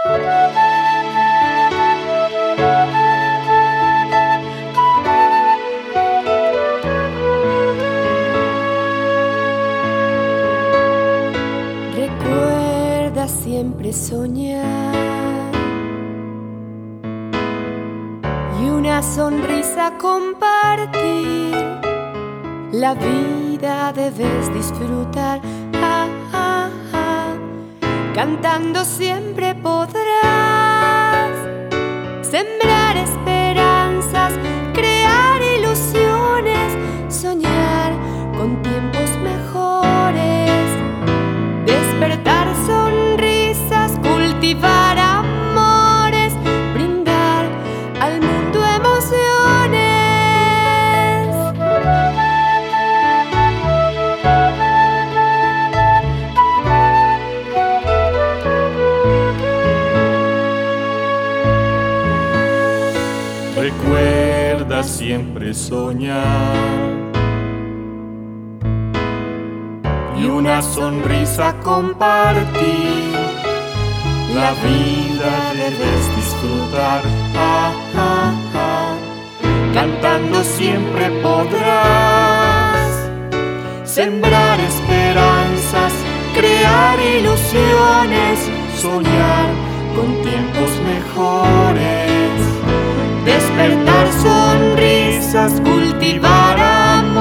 Recuerda siempre soñar y una sonrisa compartir. La vida debes disfrutar, cantando siempre podrás sembrar esperanzas, crear ilusiones, soñar con tiempos mejores, despertar sonrisas, cultivar amores, brindar al mundo emociones. Recuerda siempre soñar y una sonrisa compartir. La vida debes disfrutar, cantando siempre podrás sembrar esperanzas, crear ilusiones, soñar con tiempos mejores, despertar sonrisas, cultivar amor.